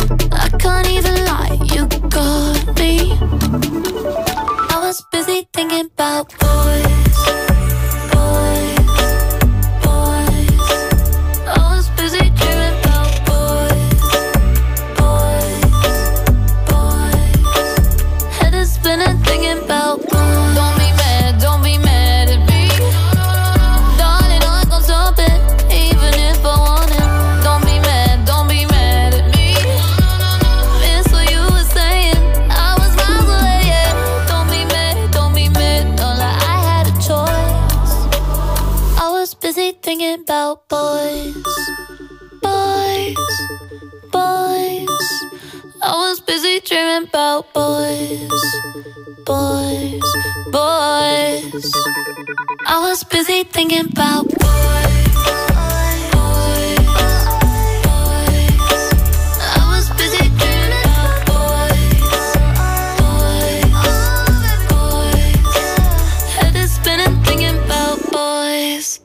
I can't even lie, you got me. I was busy thinking about boys, boys, boys. I was busy dreaming about boys, boys, boys. Head is spinning thinking about boys. Don't be mad at me. Darling, I ain't gon' stop it, even if I want it. Don't be mad at me. Miss what you were saying, I was miles away, yeah. Don't be mad, don't like I had a choice. I was busy thinking about boys, boys, boys. I was busy dreaming about boys, boys, boys. I was busy thinking about boys, boys, boys. I was busy dreaming about boys, boys, boys. Head is spinning thinking about boys.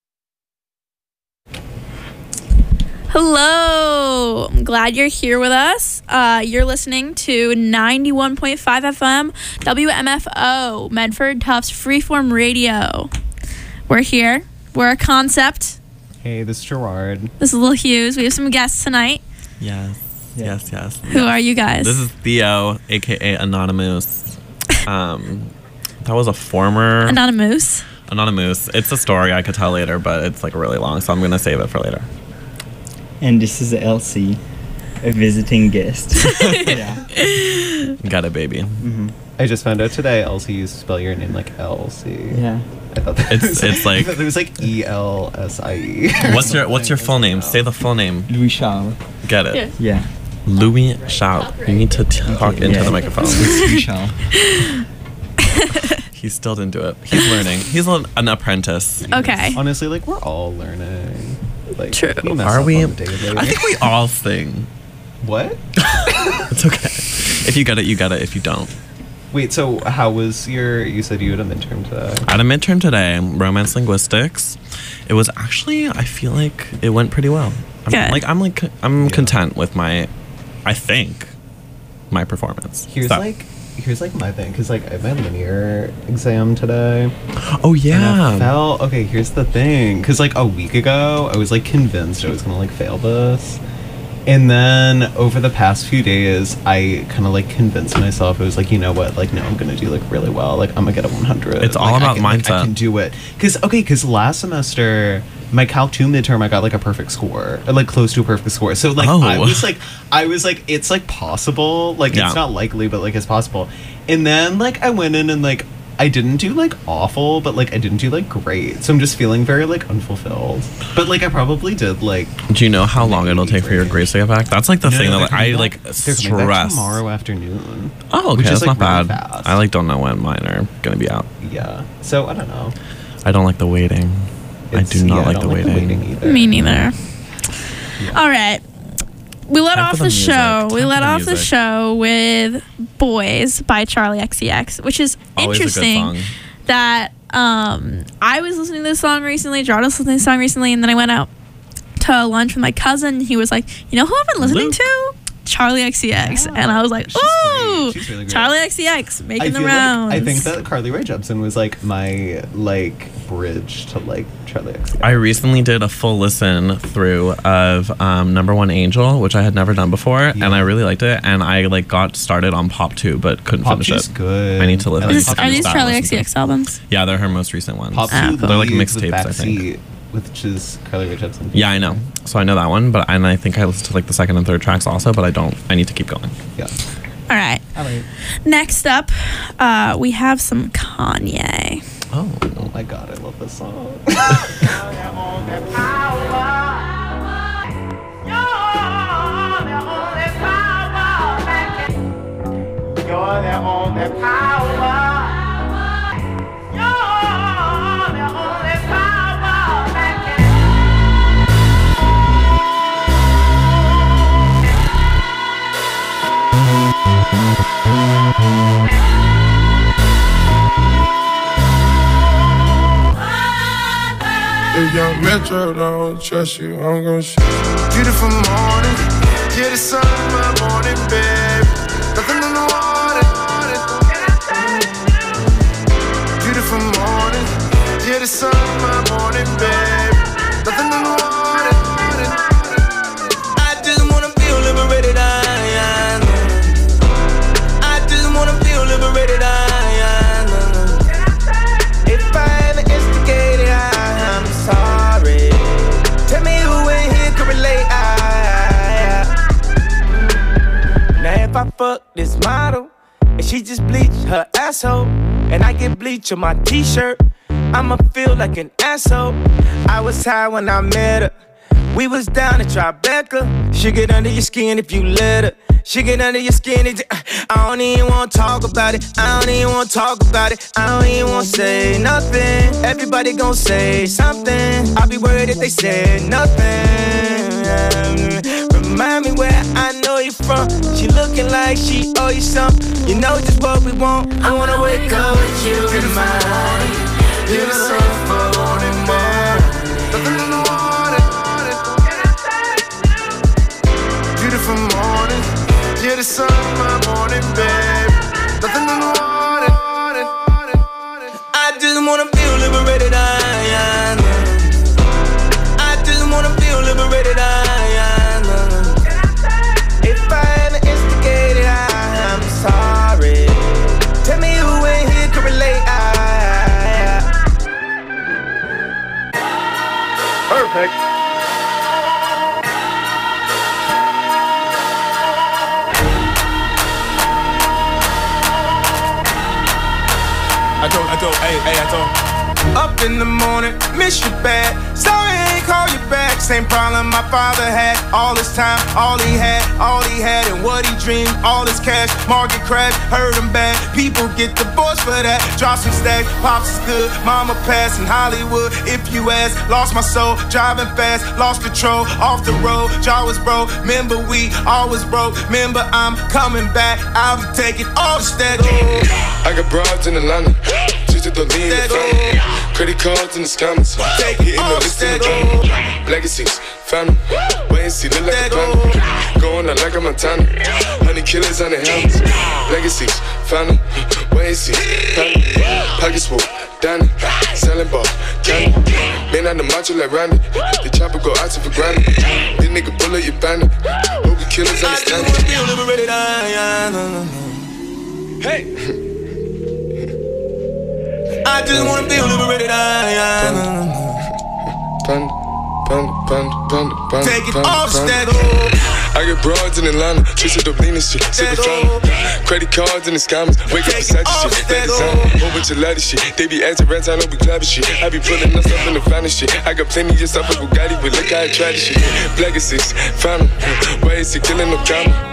Hello, I'm glad you're here with us. You're listening to 91.5 FM WMFO, Medford Tufts Freeform Radio. We're here. We're a concept. Hey, this is Gerard. This is Lil Hughes. We have some guests tonight. Yes. Who are you guys? This is Theo, aka Anonymous. That was a former Anonymous. It's a story I could tell later, but it's like really long, so I'm gonna save it for later. And this is Elsie, a visiting guest. Yeah. Got it, baby. Mm-hmm. I just found out today, Elsie, you spell your name like Elsie. Yeah. I thought that It's like it was like ELSIE. What's your full name? Say the full name. Louis Charles. Get it? Yeah. Louis Charles. You need to talk into the microphone. Louis Charles. He still didn't do it. He's learning. He's an apprentice. Okay. Honestly, like, we're all learning. Like, True. we mess Are up we? on the daily. I think we all sing. What? It's okay. If you get it, you get it. If you don't. Wait, so how was you said you had a midterm today? I had a midterm today, romance linguistics. It was actually, I feel like it went pretty well. Good. I'm content with my performance. Here's like my thing, because like I have my linear exam today. Oh yeah. Okay, here's the thing, because like a week ago I was like convinced I was gonna like fail this, and then over the past few days I kind of like convinced myself. I was like, you know what, like no, I'm gonna do like really well, like I'm gonna get a 100. It's all about mindset. I can do it, because last semester my Calc 2 midterm I got like a perfect score, or like close to a perfect score. So like I was like it's like possible, like it's not likely, but like it's possible. And then like I went in and like I didn't do like awful, but like I didn't do like great. So I'm just feeling very like unfulfilled. But like I probably did like. Do you know how long it'll take for your grades to get back? That's like the thing that like, I like stress. Tomorrow afternoon. Oh, okay, which is, that's like, not really bad. fast. I like don't know when mine are gonna be out. Yeah. So I don't know. I don't like the waiting. I do not like the waiting either. Me neither. All right. We let off the show. We let off the show with Boys by Charli XCX, which is always interesting. a good song. That I was listening to this song recently, Gerard was listening to this song recently, and then I went out to lunch with my cousin. He was like, you know who I've been listening to? Charli XCX. Yeah. And I was like, ooh, she's really great. Charli XCX making the rounds. I think that Carly Rae Jepsen was like my like bridge to like Charli XCX. I recently did a full listen through of Number One Angel, which I had never done before, and I really liked it. And I like got started on Pop 2, but couldn't finish it. Good. I need to listen. Are these Charli XCX albums? Yeah, they're her most recent ones. Pop 2, they're like mixtapes, I think. Which is Carly Rae Jepsen. Yeah, I know. So I know that one, and I think I listened to like the second and third tracks also, but I need to keep going. Yeah. All right. Next up, we have some Kanye. Oh my God, I love this song. You're the only power. If young Metro don't trust you, I'm gonna shoot you. Beautiful morning, Yeah, the sun in my morning, babe. Nothing in the water. Beautiful morning. Yeah, the sun in my morning, babe. Nothing in the water. I just wanna feel liberated. I just wanna feel liberated. If I ever instigated, I'm sorry. Tell me who in here can relate. Now if I fuck this model and she just bleach her asshole, and I get bleach on my t-shirt, I'ma feel like an asshole. I was high when I met her. We was down at Tribeca. She get under your skin if you let her. She get under your skin. I don't even wanna talk about it. I don't even wanna talk about it. I don't even wanna say nothing. Everybody gon' say something. I'll be worried if they say nothing. Remind me where I know you from. She looking like she owe you something. You know just what we want. I wanna wake up with you in my heart. You're the sun for wanting more. Nothing in the water. Beautiful morning. Yeah, the sun in my morning, babe. Nothing in the water. I just wanna feel liberated. I just wanna feel liberated. If I ever instigated, I'm sorry. Tell me who in here can relate. Perfect. I told. Up in the morning, miss you bad. Sorry I ain't call you back. Same problem my father had. All this time, all he had, and what he dreamed. All his cash, market crash, hurt him bad. People get divorced for that. Drop some stacks, pops is good. Mama passed in Hollywood. If you ask, lost my soul, driving fast, lost control, off the road. Jaw was broke. Remember we always broke. Remember I'm coming back. I'll be taking all the stacks. I got broads in Atlanta. Just to lean in the family. Credit cards in the scammers. Hitting the list in the drum. Legacies, family. Wait and see, look like a panda. Going out like a Montana. 100 killers on the helmets. Legacies, family. Wait and see, family. Pockets full, Danny. Selling ball, candy. Man on the macho like Randy. The chopper go out to for granted. This nigga bullet, you bandit. Hope the killers understand it. I just wanna feel liberated. Hey. I just wanna feel liberated. Take it off, stack. I got broads in Atlanta, twisted up lean and shit, sippin' fountain. Credit cards in the scammers, wake up beside your shit, that designer. Whole bunch of ladder shit, they be acting rats, I know we clever shit. I be pulling us up in the finest shit. I got plenty of stuff with Bugatti, but look how I try this shit. Black is 6, found him. Why is he killing no camera?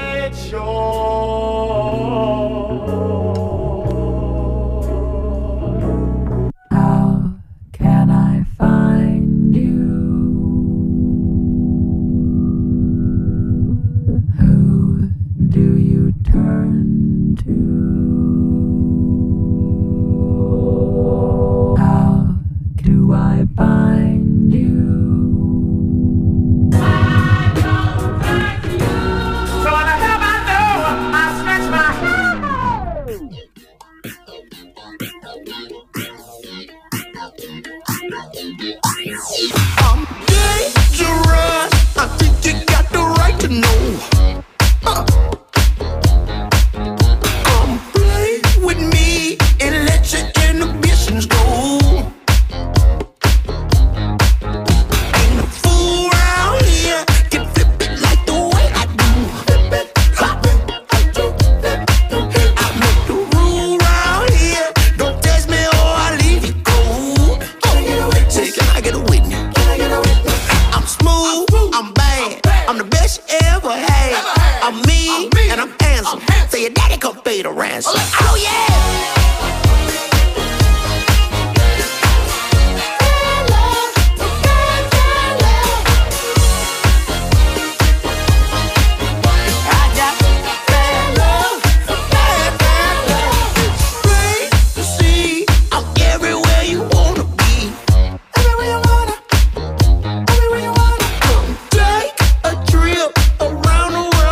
Around the world.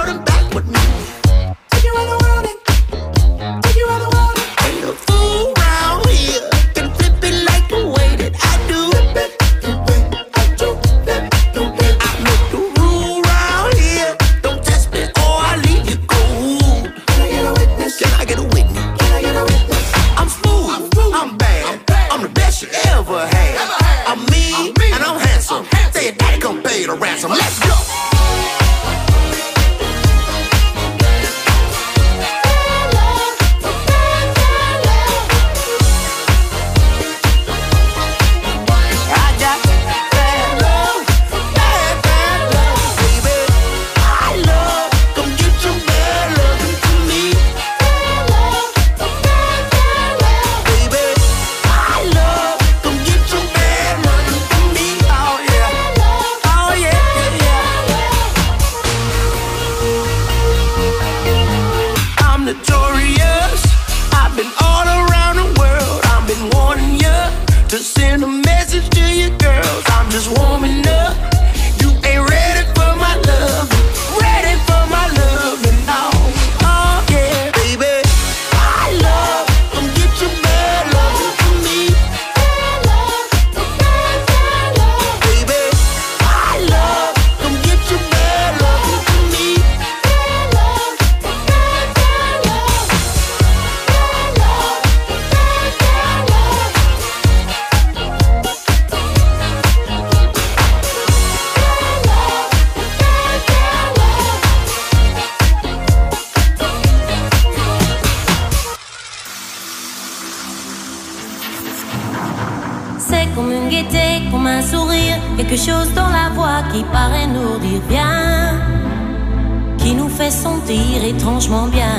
comme un sourire, quelque chose dans la voix qui paraît nous dire bien, qui nous fait sentir étrangement bien.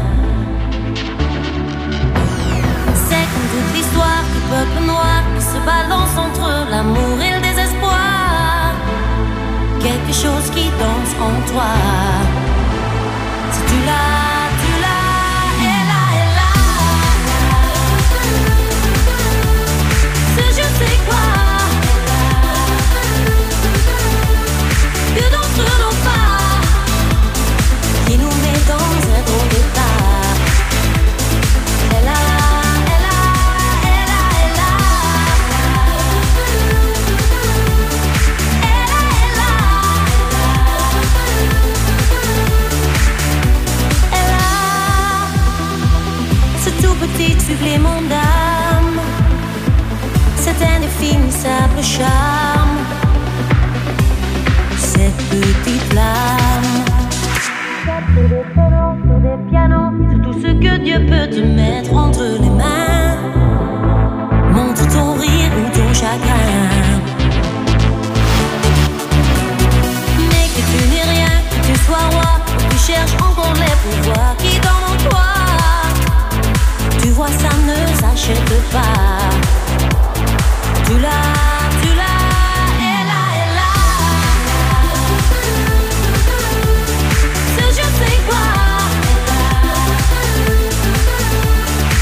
C'est comme toute l'histoire du peuple noir qui se balance entre l'amour et le désespoir. Quelque chose qui danse en toi. Si tu l'as, tu l'as, elle a. Ce je sais quoi que d'entre nos pas qui nous met dans un drôle d'état. Elle a. Petit supplément d'âme, cet indéfinissable charme, cette petite flamme. Sur des pianos, sur des pianos, sur tout ce que Dieu peut te mettre entre les mains. Montre ton rire ou ton chagrin. Mais que tu n'es rien, que tu sois roi, que tu cherches encore les pouvoirs qui dorment en toi. Tu vois, ça ne s'achète pas. Tu l'as, elle a. Ce je sais quoi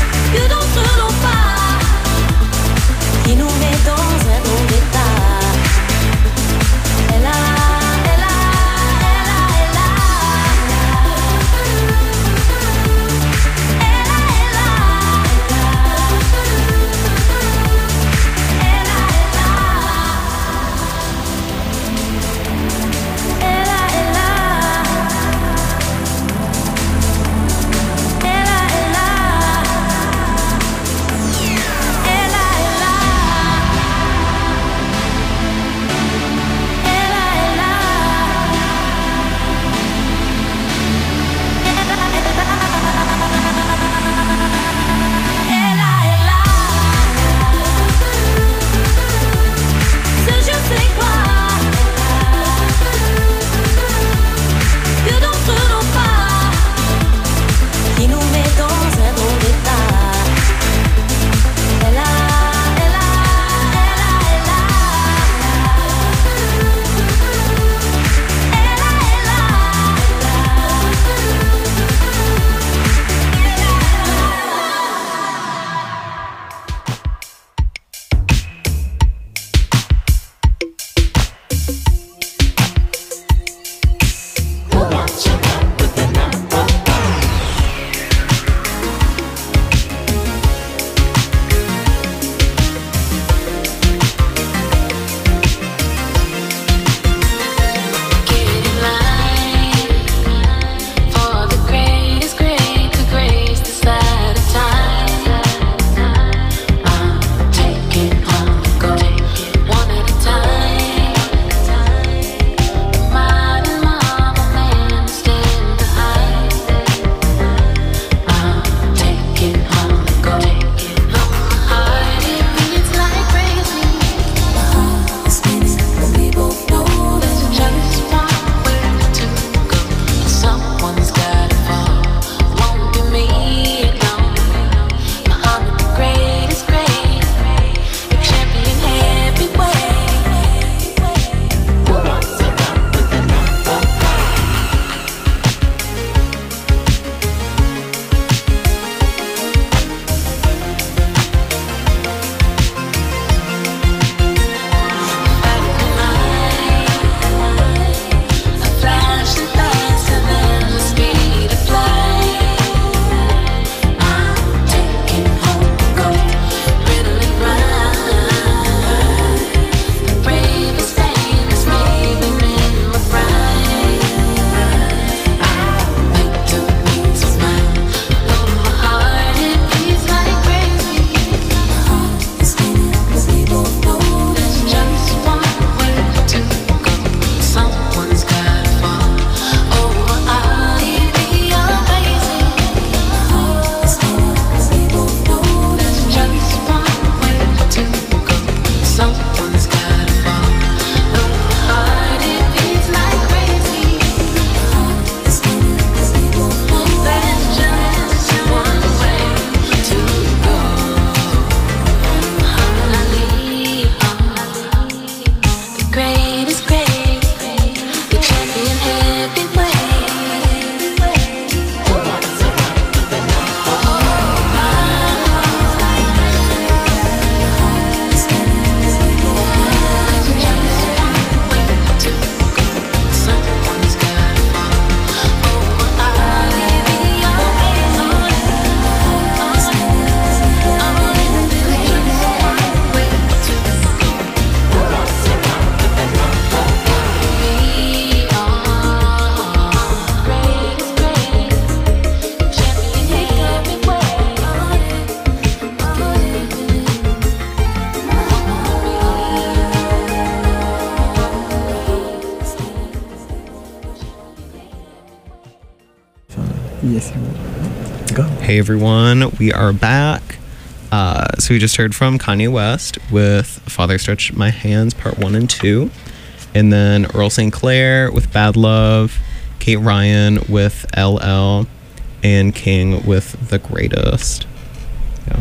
Yes, I will. Go. Hey everyone, we are back. So we just heard from Kanye West with Father Stretch My Hands Part 1 and 2. And then Earl St. Clair with Bad Love, Kate Ryan with LL, and King with The Greatest. Yeah.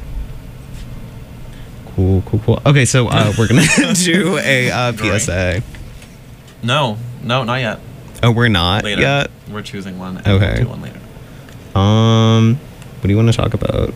Cool. Okay, so we're going to do a PSA. No, not yet. Oh, we're not Later. yet? We're choosing one. And Okay. We'll do one later. What do you want to talk about?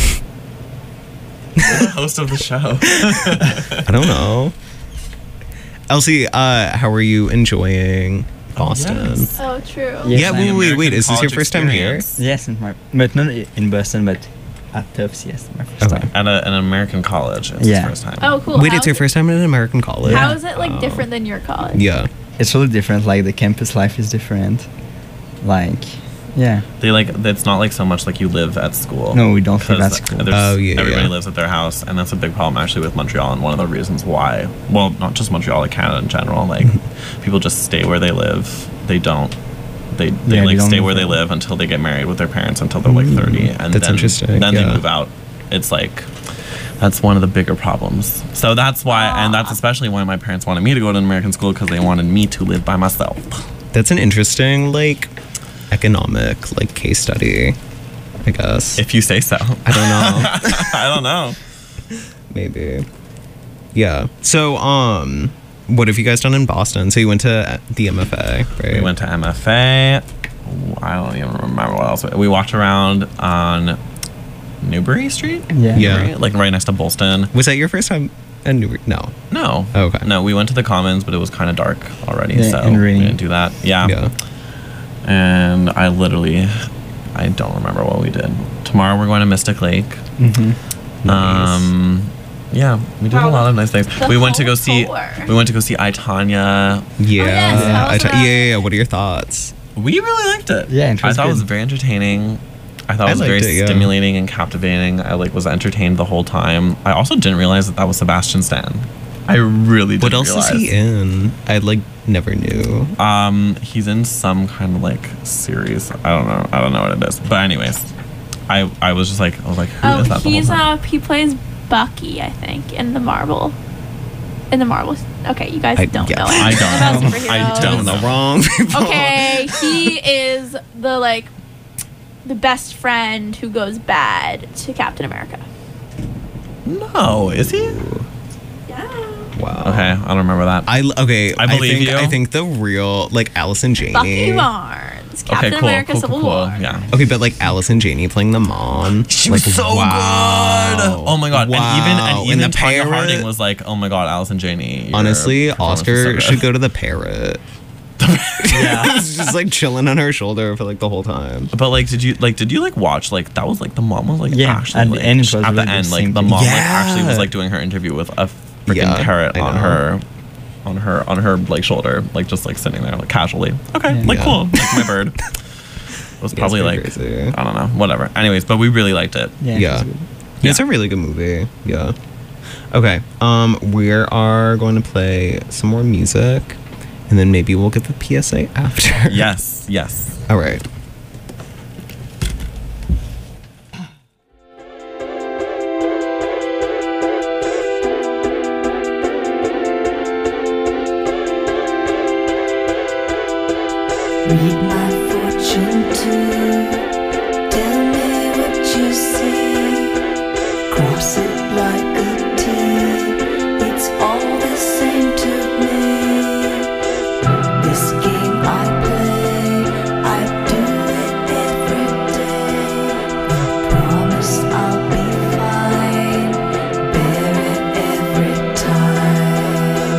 You're the host of the show. I don't know. Elsie, how are you enjoying Boston? yes. Oh, true. Yes, Yeah, I am. wait. Is this your College first time here? experience. Yes, but not in Boston, but at Tufts, yes, my first Okay. time. At an American college. It's Yeah. his first time. Oh, cool. Wait, How it's your is first time at an American college? How is it like different than your college? Yeah. It's really different. Like the campus life is different. Like, yeah. They it's not like so much like you live at school. No, we don't live 'Cause at school. Oh, yeah, Everybody yeah. lives at their house, and that's a big problem actually with Montreal, and one of the reasons why. Well, not just Montreal, like Canada in general. Like people just stay where they live. They don't. They Yeah, like they don't stay move where they out. live until they get married with their parents until they're like 30, and That's then, interesting, Then yeah. they move out. It's like. That's one of the bigger problems. So that's why, and that's especially why my parents wanted me to go to an American school, because they wanted me to live by myself. That's an interesting, like, economic, like, case study, I guess. If you say so. I don't know. I don't know. Maybe. Yeah. So, what have you guys done in Boston? So you went to the MFA, right? We went to MFA. I don't even remember what else. We walked around on Newbury Street. Yeah. Yeah. Right? Like right next to Bolston. Was that your first time at Newbury? No. No. Oh, okay. No, we went to the Commons, but it was kind of dark already, Yeah, so and we raining. didn't do that. Yeah. Yeah. And I don't remember what we did. Tomorrow we're going to Mystic Lake. Mm-hmm. Yeah, we did a lot of nice things. The We went to go whole see. tour. We went to go see I, Tanya. Yeah. yes, tell us about Yeah. What are your thoughts? We really liked it. Yeah, it I was thought it was good. very entertaining. I thought I it was very liked it, yeah. stimulating and captivating. I was entertained the whole time. I also didn't realize that was Sebastian Stan. I really didn't What else realize. is he in? I, like, never knew. He's in some kind of like series. I don't know what it is. But anyways, I was just like, who is Oh, that the whole he's time? he plays Bucky, I think, in the Marvel. Okay, you guys don't yeah. know. I don't About know. superheroes. I don't know. Wrong people. Okay, he is the best friend who goes bad to Captain America. No, is he? Yeah. Wow. Okay, I don't remember that. I believe think, you. I think the real, like, Allison Janney. Bucky Barnes, Captain Okay, cool, America cool, Civil cool, War. Yeah. Okay, but like Allison Janney playing the mom. She like, was so good. Oh my god. Wow. And even the Tanya parrot. Harding was like, oh my god, Allison Janney. your Honestly, performance was Oscar so good." should go to the parrot. Yeah. It's just like chilling on her shoulder for like the whole time. But like, did you watch like that was like the mom was like Yeah, actually at the like, end it was at the really end the like same the thing. mom like actually was Yeah. like doing her interview with a freaking Yeah, parrot I on know. her like shoulder, like just like sitting there like casually. Okay, Yeah. like Yeah. cool, like my bird. It was probably pretty like crazy. I don't know, whatever. Anyways, but we really liked it. Yeah. Yeah. It's good. It's a really good movie. Yeah. Okay. We are going to play some more music, and then maybe we'll get the PSA after. Yes, yes. All right. Read my fortune too. Tell me what you see. Cross it like a T. It's all the same to me. This game I play, I do it every day. Promise I'll be fine. Bear it every time.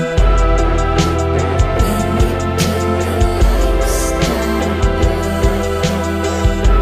When you turn the lights down low.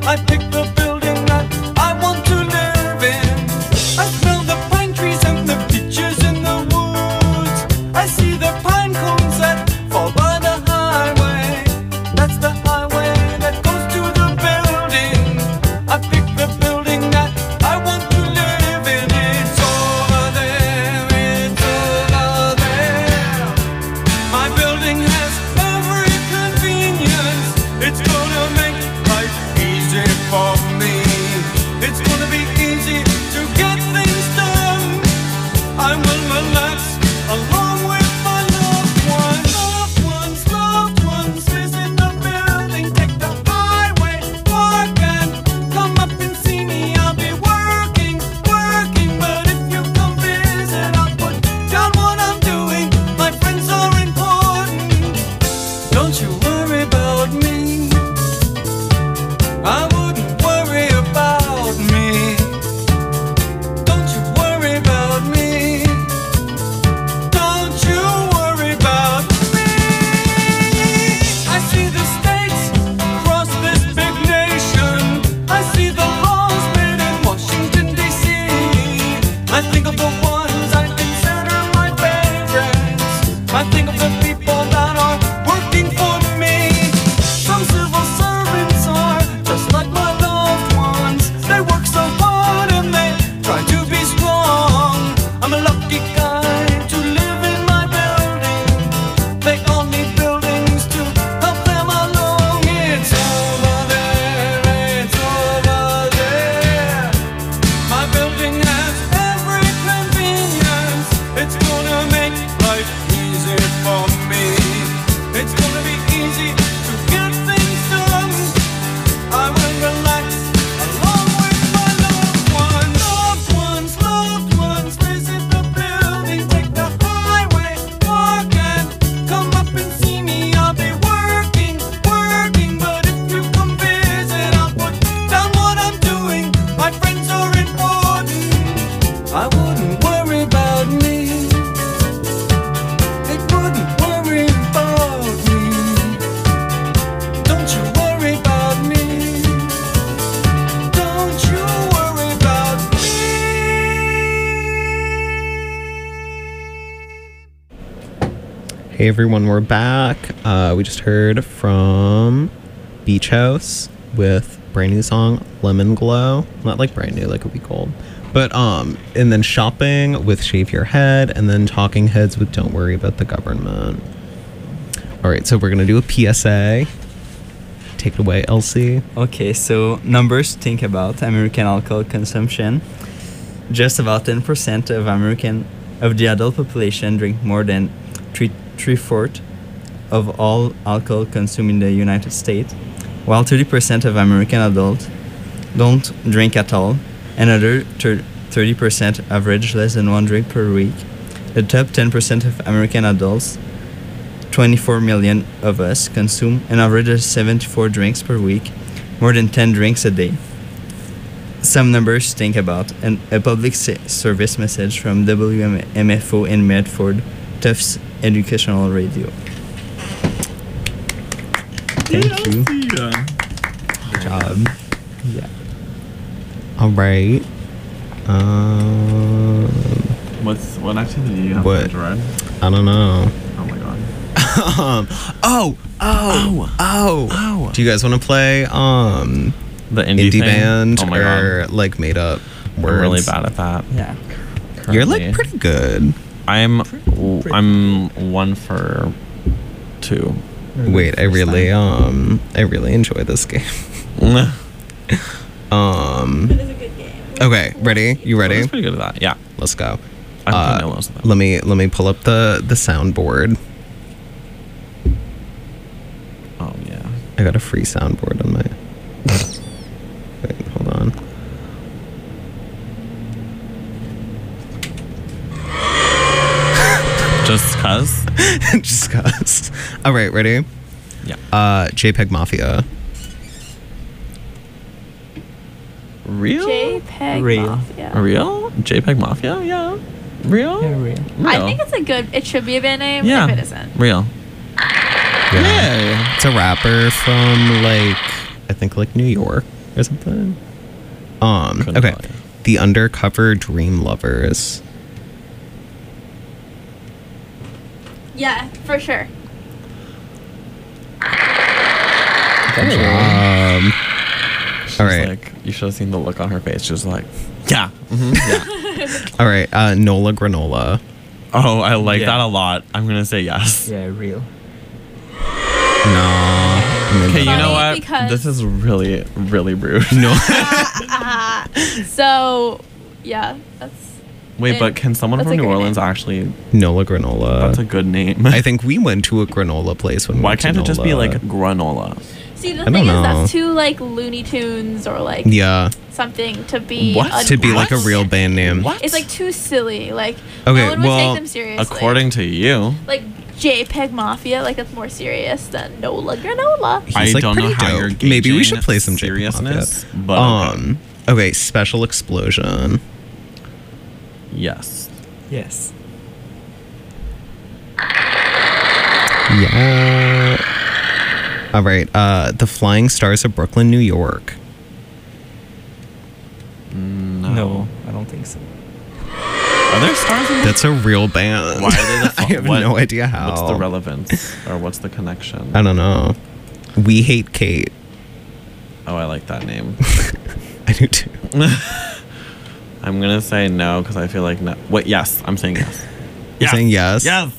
I pick the building that I want to live in. I smell the pine trees and the peaches in the woods. I see the pine cones that fall by the highway. That's the highway that goes to the building. I pick the building that I want to live in. It's over there, it's over there. My building has every convenience. It's gonna make life easy for me. It's gonna be easy to get things done. I will relax along with my loved ones. Loved ones, visit the building. Take the highway, walk and come up and see me. I'll be working. But if you come visit, I'll put down what I'm doing. My friends are important. Don't you worry about me. I wouldn't worry about me. Don't you worry about me. Don't you worry about me. I see the states across this big nation. I see the laws made in Washington, D.C. I think of the ones I consider my favorites. I think of the people that are working for me. Some civil servants are just like my loved ones. They work so hard and they try to be strong. I'm a lucky guy to live in my building. They all need buildings to help them along. It's over there, it's over there. My building has every convenience. It's gonna make life easy for me. It's gonna be easy to get things done. I will relax along with my loved ones. Loved ones, visit the building. Take the highway, walk and come up and see me. I'll be working. But if you come visit, I'll put down what I'm doing. My friends are important. I wouldn't worry about me. It wouldn't worry about me. Don't you worry about me. Don't you worry about me. Hey everyone, we're back. We just heard from Beach House with brand new song Lemon Glow. Not like brand new, like a week old. But and then Shopping with Shave Your Head, and then Talking Heads with Don't Worry About the Government. All right, so we're gonna do a PSA. Take it away, Elsie. Okay, so numbers to think about American alcohol consumption. Just about 10% of the adult population drink more than three-fourths of all alcohol consumed in the United States, while 30% of American adults don't drink at all. Another 30% average less than one drink per week. The top 10% of American adults, 24 million of us, consume an average of 74 drinks per week, more than 10 drinks a day. Some numbers to think about, and a public service message from WMFO in Medford, Tufts Educational Radio. Thank you. Good job. Yeah. All right. What activity do you have What? to read? I don't know. Oh my god. Oh. Do you guys want to play The indie thing? band Oh my or god. like made up words? I'm really bad at that. Yeah. You're like currently. pretty good. I'm 1 for 2. Wait, I really enjoy this game. It is a good game. Okay, ready? You ready? I was pretty good at that. Yeah. Let's go. I think I know most of them. Let me pull up the soundboard. Oh yeah. I got a free soundboard on my. Wait, hold on. Just cuz? Just cuz. All right, ready? Yeah. JPEG Mafia. Real? JPEG Real. Mafia. Real? JPEG Mafia? Yeah. Real? Yeah, real. I think it's a good. It should be a band name. Yeah. If it isn't. Real. Yeah. It's a rapper from like I think like New York or something. Okay. The Undercover Dream Lovers. Yeah, for sure. Good job. All right. Like, you should have seen the look on her face. She was like, yeah. Yeah. All right. Nola Granola. Oh, I like that a lot. I'm going to say yes. Yeah, real. No. Okay, you know what? Because- This is really, really rude. No. So, yeah, that's... Wait, but can someone That's from a New great Orleans name. actually... Nola Granola. That's a good name. I think we went to a granola place when we Why went to can't it just be Nola. like granola? See, the I don't thing is, know. that's too, like, Looney Tunes or, like, Yeah. something to be... What? To be like a real band name. What? It's, like, too silly. Like, Okay, no one would well, take them seriously. According to you, Like, JPEG Mafia, like, that's more serious than Nola Granola. He's, I like, don't know pretty how dope. you're gauging Maybe we should play some seriousness, J-pop. but Okay, Special Explosion. yes. Yes. Yeah. All right. The Flying Stars of Brooklyn, New York. No. I don't think so. Are there stars in That's a real band. Why are they the I have no idea how. What's the relevance? Or what's the connection? I don't know. We Hate Kate. Oh, I like that name. I do too. I'm going to say no because I feel like no. Wait, yes. I'm saying yes. You're saying yes? Yes.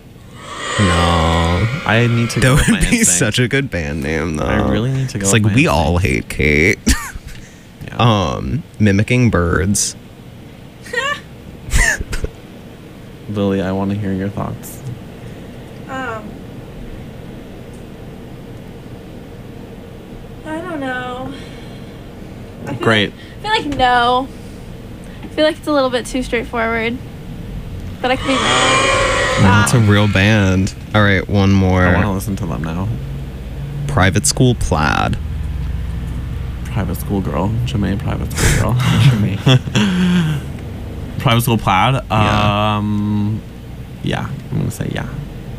No. I need to go with That my would be instinct. such a good band name, though. I really need to go It's with like my We instinct. All Hate Kate. Yeah. Mimicking Birds. Lily, I want to hear your thoughts. I don't know. Great. I feel like no. I feel like it's a little bit too straightforward. But I could be wrong. No, it's a real band. All right, one more. I want to listen to them now. Private School Plaid. Private School Girl. Jermaine Private School Girl. Jermaine. Private School Plaid. Yeah. I'm going to say yeah.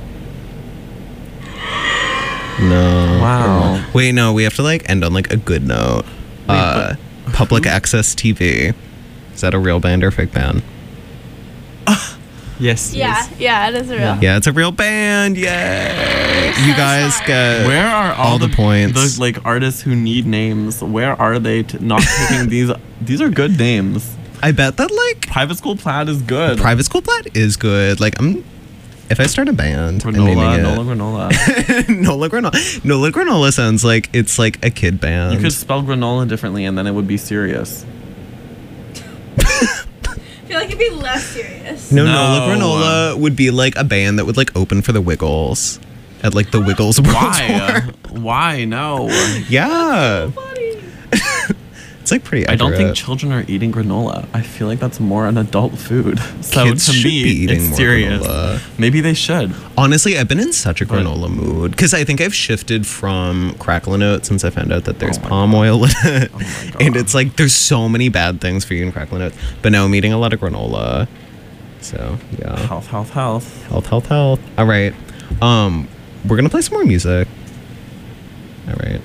No. Wow. Wait, no, we have to like end on like a good note. Public Access TV. Is that a real band or fake band? Yes. Yeah, yeah, it is a real. Yeah, it's a real band. Yay! You guys get Where are all the points. The like artists who need names? Where are they not taking these? These are good names. I bet that like Private School Plaid is good. Private School Plaid is good. Like if I start a band, I'm naming Granola, it Nola Granola. Nola Granola. Nola Granola sounds like it's like a kid band. You could spell granola differently, and then it would be serious. I feel like it'd be less serious. No, No. Nola Granola would be like a band that would like open for the Wiggles at like the Wiggles World Why? Tour. Why? No. Yeah. It's like pretty I don't think accurate. children are eating granola. I feel like that's more an adult food. So Kids to should me, be eating it's more serious. granola. Maybe they should. Honestly, I've been in such a granola mood because I think I've shifted from crackling oat since I found out that there's palm oil in it. And it's like there's so many bad things for you in crackling oats. But now I'm eating a lot of granola. So yeah. Health, health, health. Health, health, health. All right. We're gonna play some more music. All right.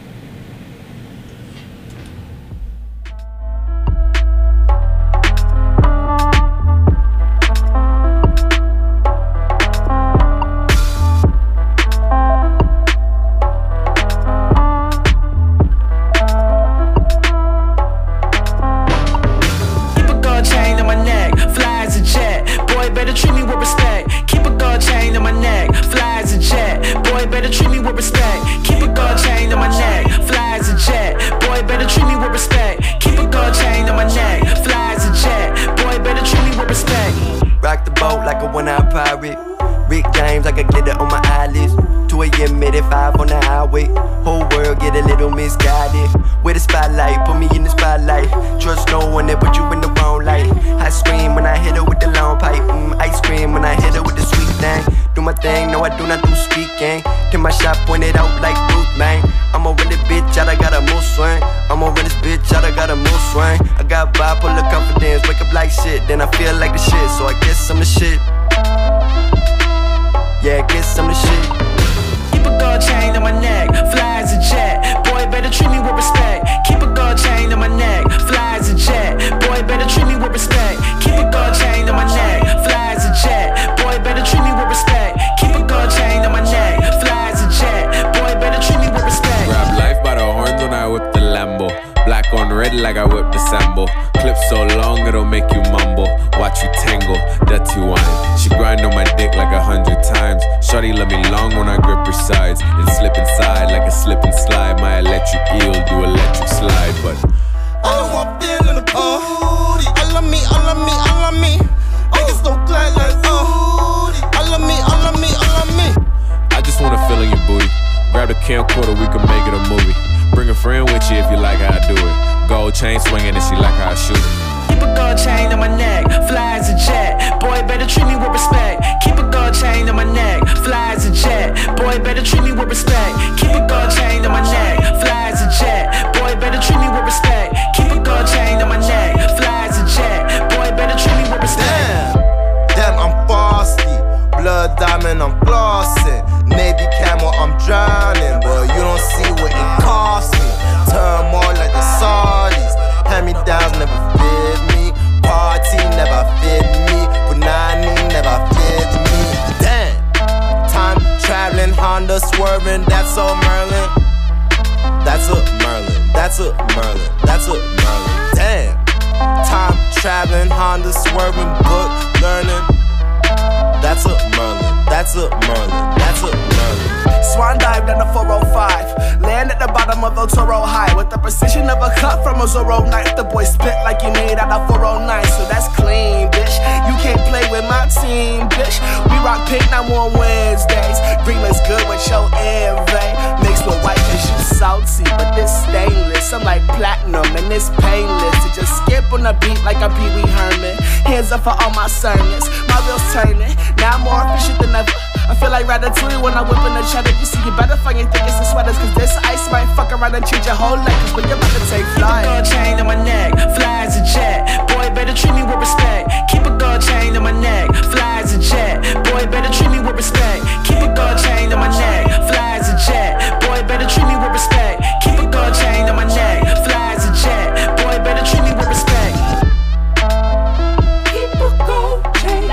Keep a gold chain on my neck, fly as a jet. Boy, better treat me with respect. Keep a gold chain on my neck, fly as a jet. Boy, better treat me with respect. Keep a gold chain on my neck, fly as a jet. Boy, better treat me with respect. Keep a gold chain on my neck, fly as a jet. Boy, better treat me with respect. Rock the boat like a one-eyed pirate. Rick James like a glitter on my eyelids. 2 a.m. at 5 on the highway. Whole world get a little misguided. With the spotlight, put me in the spotlight. Trust no one that put you in the wrong light. I scream when I hit her with the long pipe. Ice cream when I hit her with the sweet thing. Do my thing, no I do not do speaking. Till my shot pointed out like Bruce, man. I'ma run this bitch out, I got a mood swing. I'ma run this bitch out, I got a mood swing. I got bipolar confidence, wake up like shit. Then I feel like the shit, so I guess I'm the shit. Yeah, I guess I'm the shit. Keep a gold chain on my neck, fly as a jet. Boy, better treat me with respect. Keep a I whip the sample. Clip so long it'll make you mumble. Watch you tangle, dirty wine. She grind on my dick like 100 times. Shorty let me long when I grip her sides. And slip inside like a slip and slide. My electric eel do electric slide, but I'm feeling the booty. All of me, all of me, all of me. Niggas so glad like all of me, all of me, all of me. I just wanna feel in your booty. Grab the camcorder, we can make it a movie. Bring a friend with you if you like how I do it. Gold chain swinging and she like how I shoot it. Keep a gold chain on my neck, fly as a jet. Boy, better treat me with respect. Keep a gold chain on my neck, fly as a jet. Boy, better treat me with respect. Keep a gold chain on my neck, fly as a jet. Boy, better treat me with respect. Keep a gold chain on my neck, fly as a jet. Boy, better treat me with respect. Damn, I'm frosty. Blood diamond, I'm glossing. Navy camel, I'm drowning. But you don't see what it cost me. Turmoil like the Saudis. Hand-me-downs never fit me. Party never fit me. Punani never fit me. Damn. Time traveling, Honda swerving. That's a Merlin. That's a Merlin. That's a Merlin. That's a Merlin. Damn. Time traveling, Honda swerving, book learning. That's a Merlin. That's a Merlin. That's a Merlin. Swan dive down the 405. Land at the bottom of El Toro High. With the precision of a cut from a Zorro knife. The boy spit like you made out of 409. So that's clean, bitch. You can't play with my team, bitch. We rock pink now on Wednesdays. Green looks good with your envy. Makes me white cause you salty. But this stainless. I'm like platinum and it's painless. To just skip on the beat like I'm Pee Wee Herman. Hands up for all my sermons. My wheels turning. Now I'm more efficient than ever. I feel like Ratatouille when I'm whipping the cheddar. You see, you better find your thickest and sweaters. Cause this ice might fuck around and change your whole life. Cause when you're about to take flight. Keep a gold chain on my neck, fly as a jet. Boy, better treat me with respect. Keep a gold chain on my neck, fly as a jet. Boy, better treat me with respect. Keep a gold chain on my neck, fly as a jet. Boy, better treat me with respect. Keep a gold chain on my neck, fly as a jet. Boy, better treat me with respect. Keep a gold chain.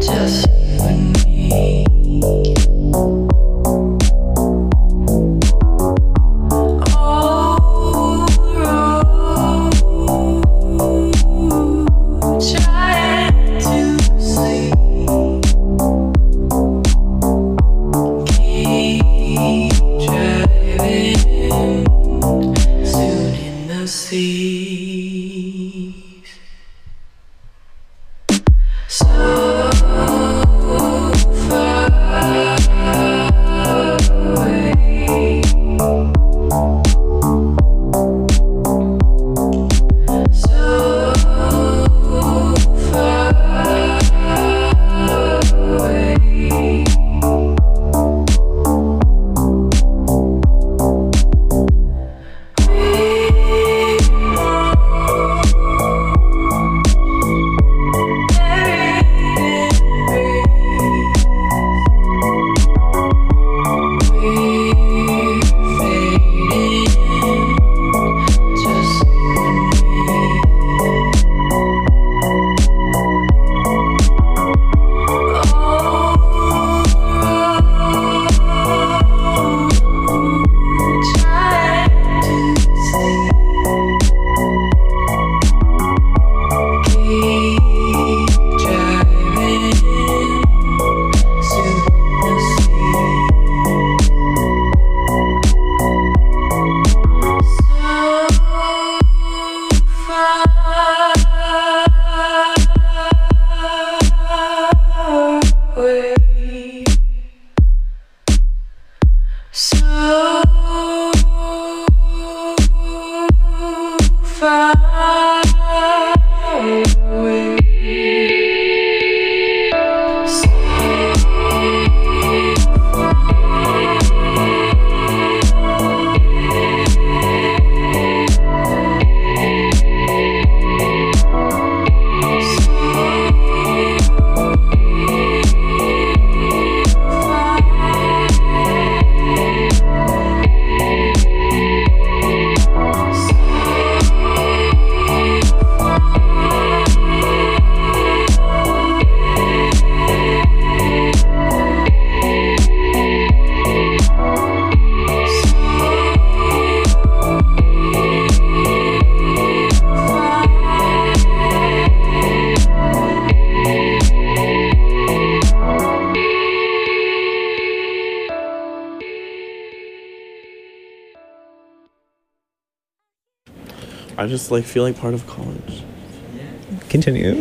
Just you and me. Trying to sleep. Keep driving. Soon in the seas. So far away. So far away. I just like feel like part of college. Continue.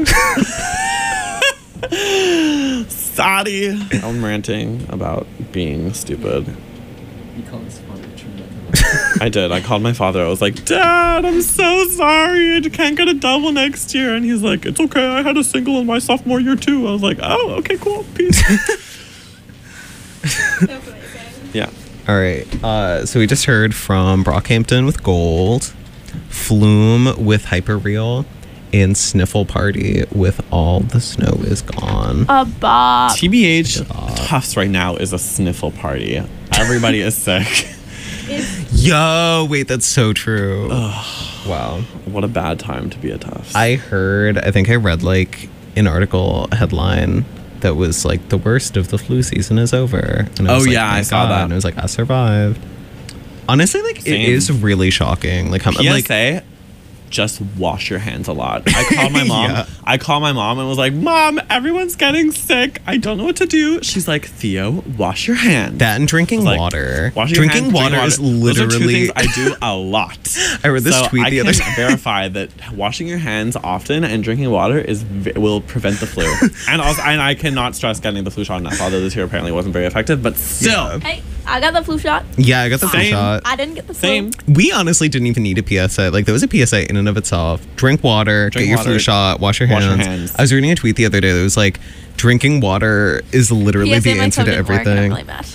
Sorry. I'm ranting about being stupid. You called his father true. I did. I called my father. I was like, Dad, I'm so sorry. I can't get a double next year. And he's like, it's okay. I had a single in my sophomore year too. I was like, oh, okay, cool. Peace. Yeah. All right. So we just heard from Brockhampton with Gold, Flume with Hyperreal, and Sniffle Party with All the Snow Is Gone. A bop. TBH, Tufts right now is a sniffle party. Everybody is sick. Yo, wait, that's so true. Wow. What a bad time to be a Tufts. I think I read like an article headline that was like the worst of the flu season is over. And I was like, I saw that. And I was like, I survived. Honestly, like Same. It is really shocking. Like, PSA, just wash your hands a lot. I called my mom. Yeah. I called my mom and was like, Mom, everyone's getting sick. I don't know what to do. She's like, Theo, wash your hands. That and drinking water. Drinking water is literally. Those are two things I do a lot. I read this tweet the other day. I can verify that washing your hands often and drinking water will prevent the flu. and I cannot stress getting the flu shot enough. Although this year apparently wasn't very effective, but still. Hey, I got the flu shot. Yeah, I got the flu shot. I didn't get the flu. We honestly didn't even need a PSA. Like, there was a PSA in and of itself. Drink water, get your flu shot, wash your hands. I was reading a tweet the other day that was like, drinking water is literally the answer to everything. I'm really mad.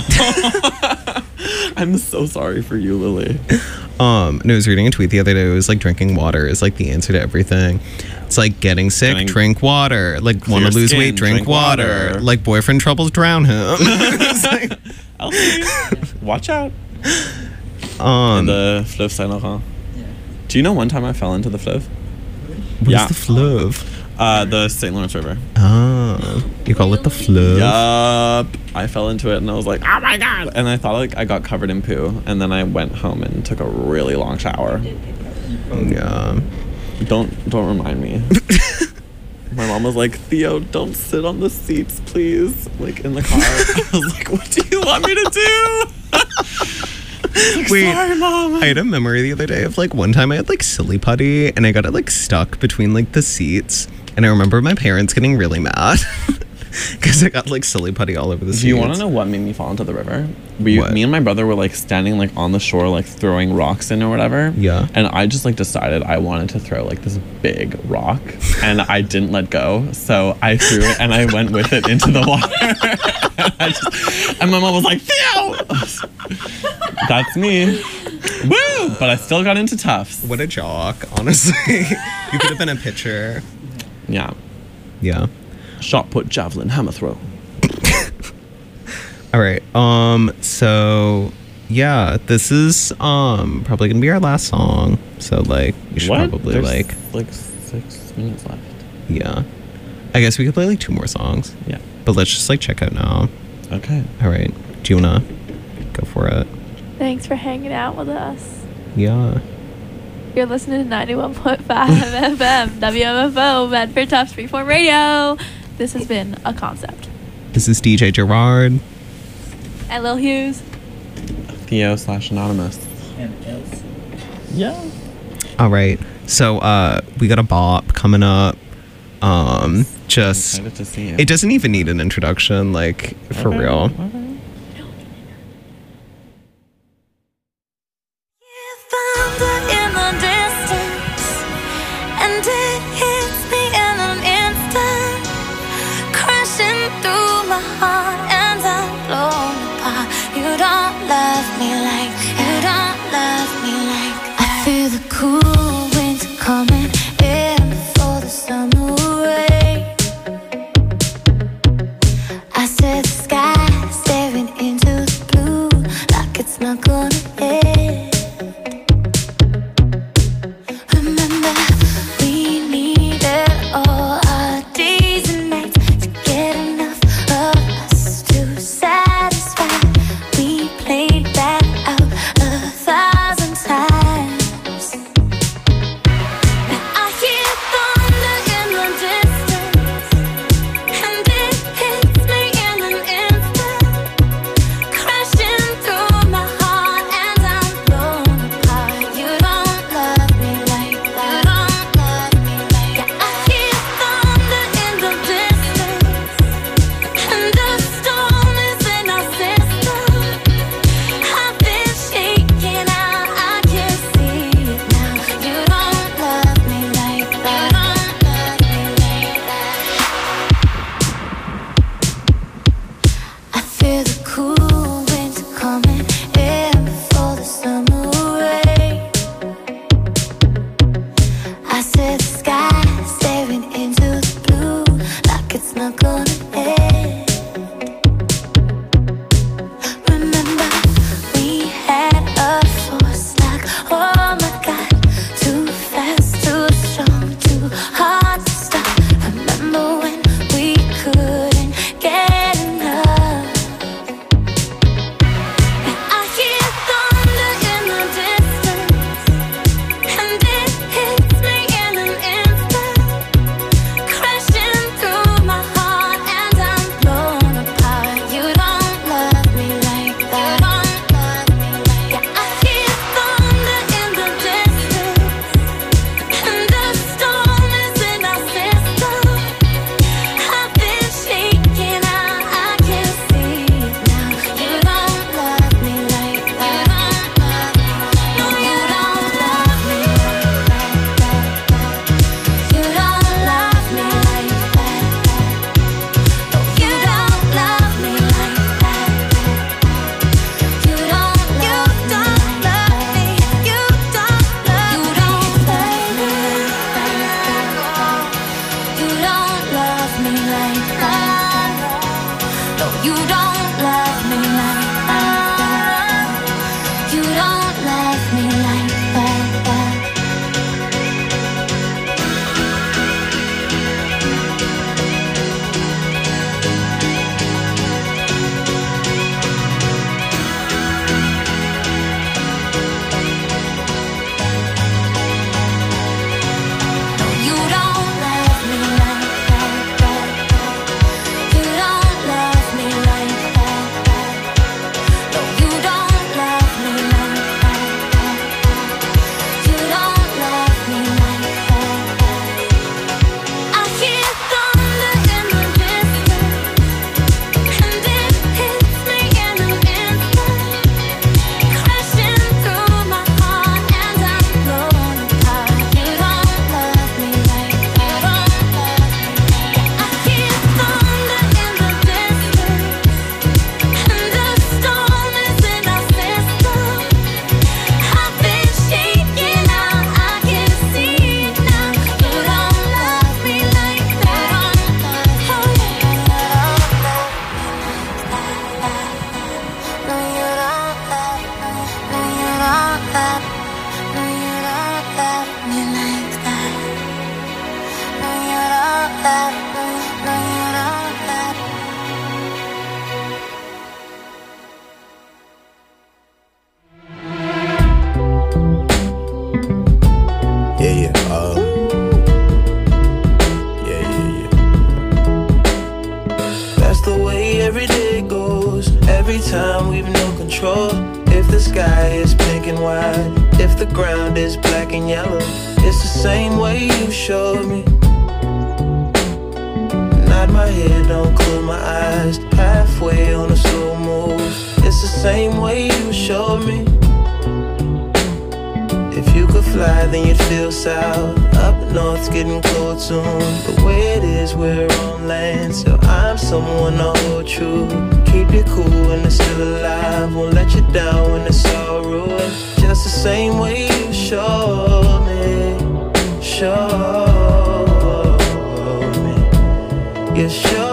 I'm so sorry for you, Lily. No, I was reading a tweet the other day. It was like, drinking water is like the answer to everything. It's like getting sick, drink water. Like, want to lose weight, drink water. Like, boyfriend troubles, drown him. Like, Elsie, watch out. In the Fleuve Saint Laurent. Yeah. Do you know one time I fell into the Fleuve? What's the Fleuve? The St. Lawrence River. Oh. You call it the flu? Yup. I fell into it and I was like, oh my God. And I thought like I got covered in poo. And then I went home and took a really long shower. Yeah. Don't remind me. My mom was like, Theo, don't sit on the seats, please. Like in the car. I was like, what do you want me to do? Like, wait, sorry, Mom. I had a memory the other day of like one time I had like silly putty and I got it like stuck between like the seats. And I remember my parents getting really mad because I got like silly putty all over the seats. Do you want to know what made me fall into the river? Me and my brother were like standing like on the shore, like throwing rocks in or whatever. Yeah. And I just like decided I wanted to throw like this big rock and I didn't let go. So I threw it and I went with it into the water. and my mom was like, Theo! That's me. Woo! But I still got into Tufts. What a jock, honestly. You could have been a pitcher. Yeah. Yeah. Shot put, javelin, hammer throw. All right. So yeah, this is probably gonna be our last song. So like we should probably There's like 6 minutes left. Yeah. I guess we could play like 2 more songs. Yeah. But let's just like check out now. Okay. All right. Do you wanna go for it? Thanks for hanging out with us. Yeah. You're listening to 91.5 FM, WMFO, Medford Tufts Freeform Radio. This has been A Concept. This is DJ Gerard. And Lil Hughes. Theo/Anonymous. And else. Yeah. All right. So we got a bop coming up. Just I'm excited to see it. It doesn't even need an introduction, like for real. In the distance, and it hits me in an instant, crashing through my heart, and I'm blown apart. You don't love me like, you don't love me like. I feel the cool winds coming in before the summer rain. I said the sky staring into the blue, like it's not gonna end. every day goes, every time we've no control. If the sky is pink and white, if the ground is black and yellow, it's the same way you showed me. Nod my head, don't close my eyes, halfway on a slow move. It's the same way you showed me. If you could fly, then you'd feel south. Up north's getting cold soon. The way it is, we're on land, so I'm someone to hold true. Keep you cool when it's still alive, won't let you down when it's all ruined. Just the same way you showed me, showed me. You showed